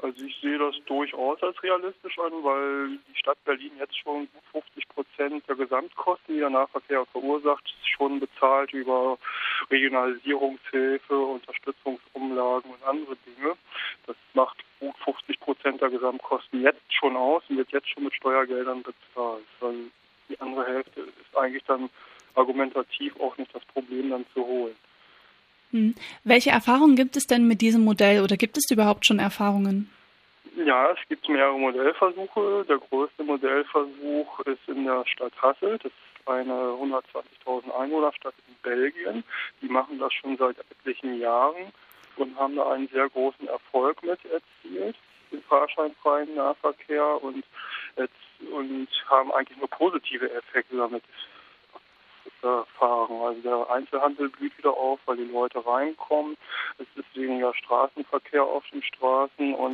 Also ich sehe das durchaus als realistisch an, weil die Stadt Berlin jetzt schon gut 50% der Gesamtkosten, die der Nahverkehr verursacht, schon bezahlt über Regionalisierungshilfe, Unterstützungsumlagen und andere Dinge. Das macht gut 50% der Gesamtkosten jetzt schon aus und wird jetzt schon mit Steuergeldern bezahlt. Weil die andere Hälfte ist eigentlich dann argumentativ auch nicht das Problem dann zu holen. Welche Erfahrungen gibt es denn mit diesem Modell oder gibt es überhaupt schon Erfahrungen? Ja, es gibt mehrere Modellversuche. Der größte Modellversuch ist in der Stadt Hasselt. Das ist eine 120.000 Einwohnerstadt in Belgien. Die machen das schon seit etlichen Jahren und haben da einen sehr großen Erfolg mit erzielt, den fahrscheinfreien Nahverkehr und haben eigentlich nur positive Effekte damit erfahren. Also der Einzelhandel blüht wieder auf, weil die Leute reinkommen. Es ist weniger Straßenverkehr auf den Straßen und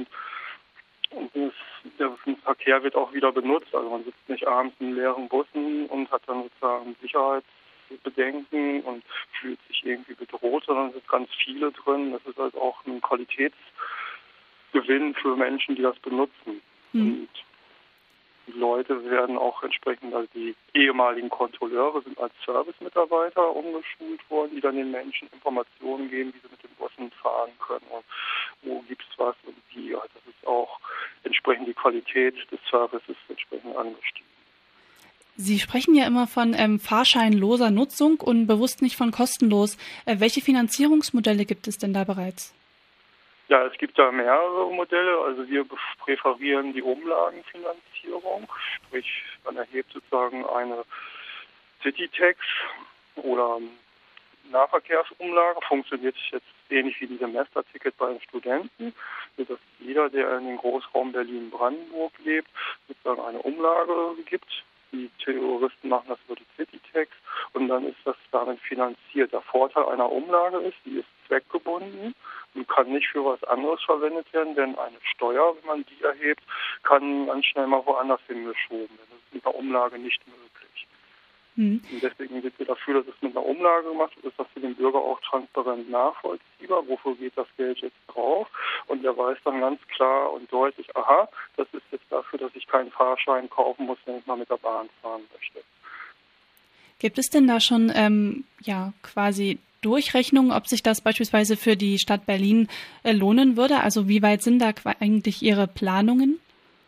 der Verkehr wird auch wieder benutzt. Also man sitzt nicht abends in leeren Bussen und hat dann sozusagen Sicherheitsbedenken und fühlt sich irgendwie bedroht, sondern es sind ganz viele drin. Das ist also auch ein Qualitätsgewinn für Menschen, die das benutzen. Und die Leute werden auch entsprechend, also die ehemaligen Kontrolleure sind als Servicemitarbeiter umgeschult worden, die dann den Menschen Informationen geben, wie sie mit den Bussen fahren können und wo gibt's was und wie. Also das ist auch entsprechend die Qualität des Services entsprechend angestiegen. Sie sprechen ja immer von fahrscheinloser Nutzung und bewusst nicht von kostenlos. Welche Finanzierungsmodelle gibt es denn da bereits? Ja, es gibt da mehrere Modelle. Also wir präferieren die Umlagenfinanzierung, sprich man erhebt sozusagen eine City-Tax oder Nahverkehrsumlage. Funktioniert jetzt ähnlich wie ein Semesterticket bei den Studenten, sodass jeder, der in den Großraum Berlin-Brandenburg lebt, sozusagen eine Umlage gibt. Die Terroristen machen das über die City-Tax und dann ist das damit finanziert. Der Vorteil einer Umlage ist, die ist zweckgebunden und kann nicht für was anderes verwendet werden, denn eine Steuer, wenn man die erhebt, kann ganz schnell mal woanders hingeschoben werden. Das ist mit einer Umlage nicht möglich. Und deswegen sind wir dafür, dass es mit einer Umlage gemacht wird, ist das für den Bürger auch transparent nachvollziehbar, wofür geht das Geld jetzt drauf. Und er weiß dann ganz klar und deutlich, aha, das ist jetzt dafür, dass ich keinen Fahrschein kaufen muss, wenn ich mal mit der Bahn fahren möchte. Gibt es denn da schon quasi Durchrechnungen, ob sich das beispielsweise für die Stadt Berlin lohnen würde? Also wie weit sind da eigentlich Ihre Planungen?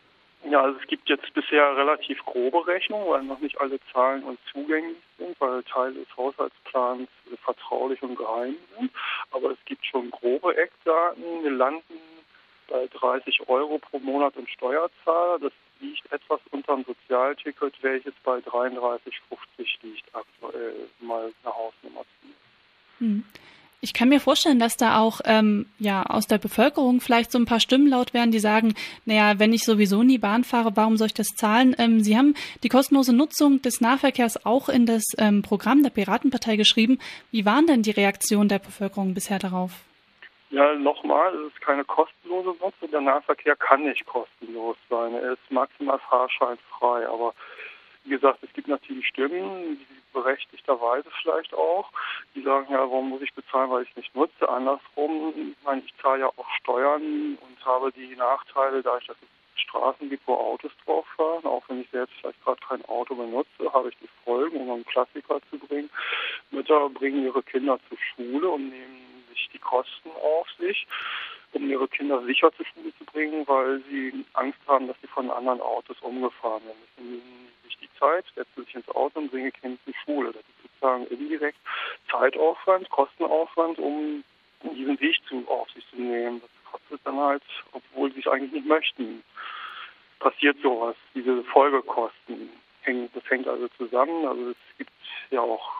Ja, also es gibt jetzt bisher relativ grobe Rechnungen, weil noch nicht alle Zahlen uns zugänglich sind, weil Teile des Haushaltsplans vertraulich und geheim sind. Aber es gibt schon grobe Eckdaten. Wir landen bei 30 Euro pro Monat im Steuerzahler. Das liegt etwas unter dem Sozialticket, welches bei 33,50 liegt aktuell, mal eine Hausnummer ziehen. Ich kann mir vorstellen, dass da auch aus der Bevölkerung vielleicht so ein paar Stimmen laut werden, die sagen, naja, wenn ich sowieso nie Bahn fahre, warum soll ich das zahlen? Sie haben die kostenlose Nutzung des Nahverkehrs auch in das Programm der Piratenpartei geschrieben. Wie waren denn die Reaktionen der Bevölkerung bisher darauf? Ja, nochmal, es ist keine kostenlose Nutzung. Der Nahverkehr kann nicht kostenlos sein. Er ist maximal fahrscheinfrei. Aber wie gesagt, es gibt natürlich Stimmen, die berechtigterweise vielleicht auch, die sagen, ja, warum muss ich bezahlen, weil ich es nicht nutze? Andersrum, ich meine, ich zahle ja auch Steuern und habe die Nachteile, dadurch, dass es Straßen gibt, wo Autos drauf fahren. Auch wenn ich selbst vielleicht gerade kein Auto benutze, habe ich die Folgen, um einen Klassiker zu bringen. Mütter bringen ihre Kinder zur Schule und nehmen sich die Kosten auf sich, um ihre Kinder sicher zur Schule zu bringen, weil sie Angst haben, dass sie von anderen Autos umgefahren werden. Deswegen nehmen sich die Zeit, setzen sich ins Auto und bringen Kinder zur Schule. Das ist sozusagen indirekt Zeitaufwand, Kostenaufwand, um diesen Weg auf sich zu nehmen. Das kostet dann halt, obwohl sie es eigentlich nicht möchten. Passiert sowas, diese Folgekosten. Das hängt also zusammen. Also es gibt ja auch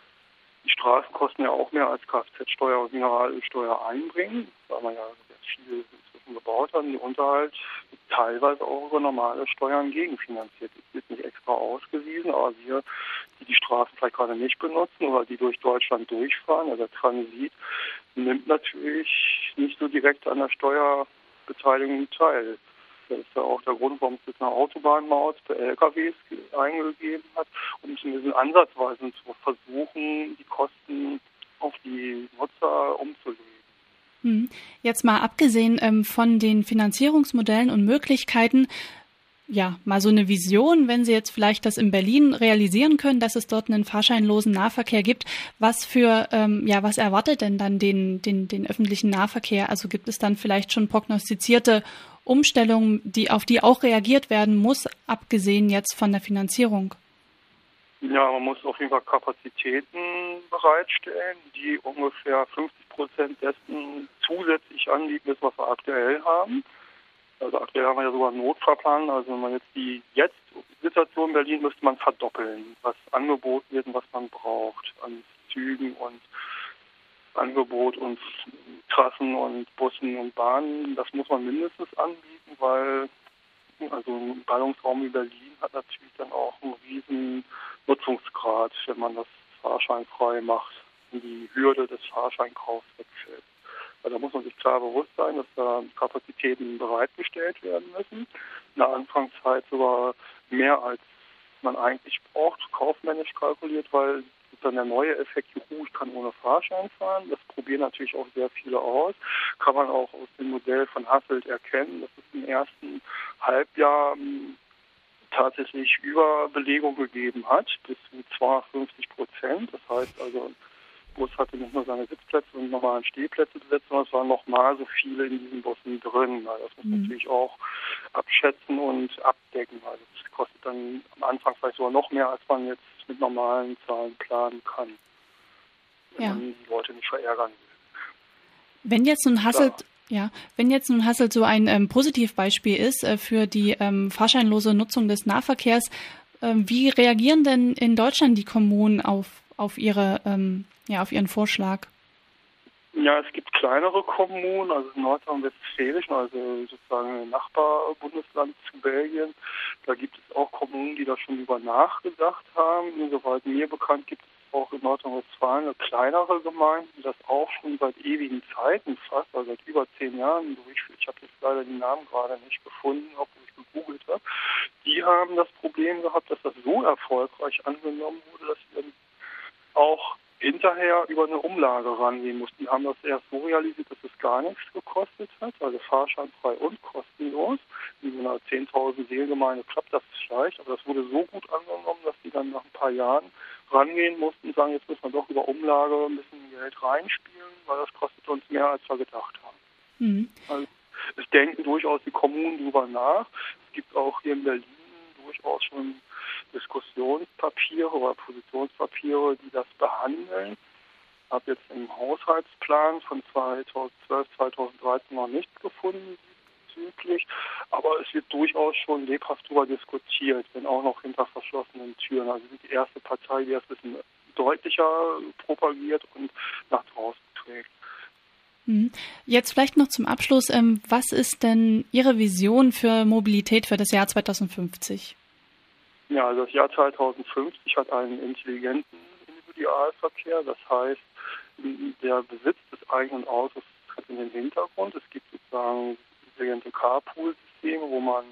die Straßenkosten ja auch mehr als Kfz-Steuer und Mineralölsteuer einbringen, weil man ja sehr viel inzwischen gebaut hat. Und der Unterhalt wird teilweise auch über normale Steuern gegenfinanziert. Das wird nicht extra ausgewiesen, aber wir, die die Straßen vielleicht gerade nicht benutzen oder die durch Deutschland durchfahren, also der Transit, nimmt natürlich nicht so direkt an der Steuerbeteiligung teil. Das ist ja auch der Grund, warum es jetzt eine Autobahnmaut für LKWs eingegeben hat, um zumindest ansatzweise zu versuchen, die Kosten auf die Nutzer umzulegen. Jetzt mal abgesehen von den Finanzierungsmodellen und Möglichkeiten, ja, mal so eine Vision, wenn Sie jetzt vielleicht das in Berlin realisieren können, dass es dort einen fahrscheinlosen Nahverkehr gibt. Was erwartet denn dann den öffentlichen Nahverkehr? Also gibt es dann vielleicht schon prognostizierte Umstellungen, auf die auch reagiert werden muss, abgesehen jetzt von der Finanzierung? Ja, man muss auf jeden Fall Kapazitäten bereitstellen, die ungefähr 50% dessen zusätzlich anbieten, ist, was wir aktuell haben. Also aktuell haben wir ja sogar einen Notfahrplan. Also wenn man jetzt die Situation in Berlin müsste man verdoppeln, was angeboten wird und was man braucht an Zügen und Angebot und Trassen und Bussen und Bahnen. Das muss man mindestens anbieten, weil also ein Ballungsraum wie Berlin hat natürlich dann auch einen riesen Nutzungsgrad, wenn man das fahrscheinfrei macht und die Hürde des Fahrscheinkaufs wegfällt. Also da muss man sich klar bewusst sein, dass da Kapazitäten bereitgestellt werden müssen. In der Anfangszeit sogar mehr als man eigentlich braucht, kaufmännisch kalkuliert, weil dann der neue Effekt, juhu, ich kann ohne Fahrschein fahren. Das probieren natürlich auch sehr viele aus. Kann man auch aus dem Modell von Hasselt erkennen, dass es im ersten Halbjahr tatsächlich Überbelegung gegeben hat, bis zu 52%. Das heißt also, der Bus hatte nicht nur seine Sitzplätze und normalen Stehplätze besetzt, sondern es waren nochmal so viele in diesen Bussen drin. Also das muss man natürlich auch abschätzen und abdecken. Also das kostet dann am Anfang vielleicht sogar noch mehr, als man jetzt mit normalen Zahlen planen kann, wenn man die Leute nicht verärgern will. Wenn jetzt nun Hasselt so ein Positivbeispiel ist für die fahrscheinlose Nutzung des Nahverkehrs, wie reagieren denn in Deutschland die Kommunen auf ihren Vorschlag? Ja, es gibt kleinere Kommunen, also in Nordrhein-Westfälischen, also sozusagen ein Nachbarbundesland zu Belgien. Da gibt es auch Kommunen, die da schon über nachgedacht haben. Soweit mir bekannt gibt es auch in Nordrhein-Westfalen eine kleinere Gemeinde, die das auch schon seit ewigen Zeiten fast, also seit über 10 Jahren durchführt. Ich habe jetzt leider die Namen gerade nicht gefunden, obwohl ich gegoogelt habe. Die haben das Problem gehabt, dass das so erfolgreich angenommen wurde, dass sie dann auch hinterher über eine Umlage rangehen mussten. Die haben das erst so realisiert, dass es gar nichts gekostet hat, also fahrscheinfrei und kostenlos. In so einer 10.000 Seelengemeinde klappt das vielleicht, aber das wurde so gut angenommen, dass die dann nach ein paar Jahren rangehen mussten und sagen, jetzt müssen wir doch über Umlage ein bisschen Geld reinspielen, weil das kostet uns mehr, als wir gedacht haben. Also es denken durchaus die Kommunen drüber nach. Es gibt auch hier in Berlin durchaus schon Diskussionspapiere oder Positionspapiere, die das behandeln. Ich habe jetzt im Haushaltsplan von 2012, 2013 noch nichts gefunden diesbezüglich, aber es wird durchaus schon lebhaft darüber diskutiert, wenn auch noch hinter verschlossenen Türen. Also wir sind die erste Partei, die das ein bisschen deutlicher propagiert und nach draußen trägt. Jetzt vielleicht noch zum Abschluss, was ist denn Ihre Vision für Mobilität für das Jahr 2050? Ja, also das Jahr 2050 hat einen intelligenten Individualverkehr. Das heißt, der Besitz des eigenen Autos tritt in den Hintergrund. Es gibt sozusagen intelligente Carpool-Systeme, wo man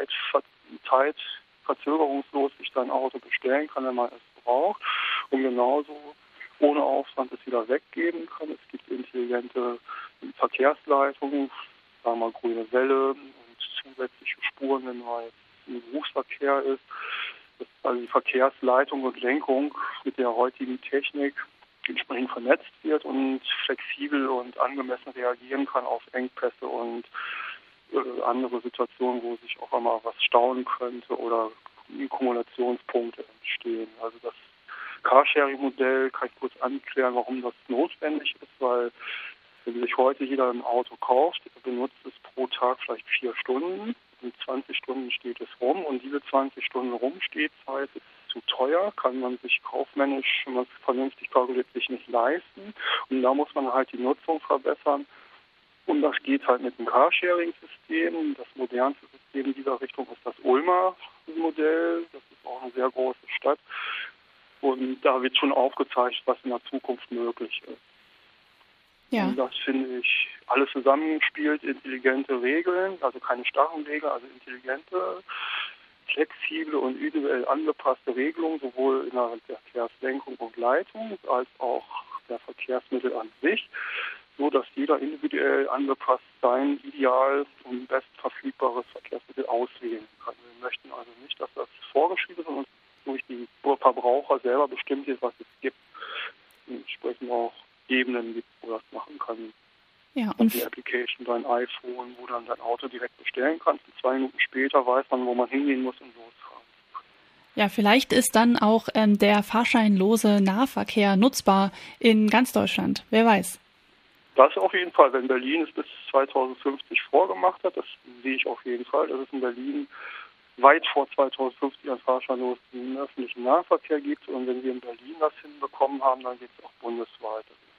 zeitverzögerungslos sich sein Auto bestellen kann, wenn man es braucht. Und genauso ohne Aufwand es wieder weggeben kann. Es gibt intelligente Verkehrsleitungen, sagen wir mal grüne Welle und zusätzliche Spuren, wenn man jetzt im Berufsverkehr ist. Also die Verkehrsleitung und Lenkung mit der heutigen Technik entsprechend vernetzt wird und flexibel und angemessen reagieren kann auf Engpässe und andere Situationen, wo sich auch einmal was stauen könnte oder Kumulationspunkte entstehen. Also das Carsharing-Modell kann ich kurz anklären, warum das notwendig ist, weil wenn sich heute jeder ein Auto kauft, benutzt es pro Tag vielleicht 4 Stunden. In 20 Stunden steht es rum und diese 20 Stunden Rumstehzeit ist zu teuer, kann man sich kaufmännisch, wenn man es vernünftig kalkuliert, sich nicht leisten. Und da muss man halt die Nutzung verbessern. Und das geht halt mit dem Carsharing-System. Das modernste System in dieser Richtung ist das Ulmer Modell. Das ist auch eine sehr große Stadt. Und da wird schon aufgezeigt, was in der Zukunft möglich ist. Ja. Und das finde ich, alles zusammenspielt, intelligente Regeln, also keine starren Regeln, also intelligente, flexible und individuell angepasste Regelungen, sowohl innerhalb der Verkehrslenkung und Leitung als auch der Verkehrsmittel an sich, so, dass jeder individuell angepasst sein ideal und bestverfügbares Verkehrsmittel auswählen kann. Wir möchten also nicht, dass das vorgeschrieben ist und durch die Verbraucher selber bestimmt wird, was es gibt. Und entsprechend auch Ebenen gibt, wo das machen kann. Ja, und die Application, dein iPhone, wo dann dein Auto direkt bestellen kannst. Und 2 Minuten später weiß man, wo man hingehen muss und losfahren. ja, vielleicht ist dann auch der fahrscheinlose Nahverkehr nutzbar in ganz Deutschland. Wer weiß. Das auf jeden Fall. Wenn Berlin es bis 2050 vorgemacht hat, das sehe ich auf jeden Fall, dass es in Berlin weit vor 2050 einen fahrscheinlosen öffentlichen Nahverkehr gibt. Und wenn wir in Berlin das hinbekommen haben, dann geht es auch bundesweit.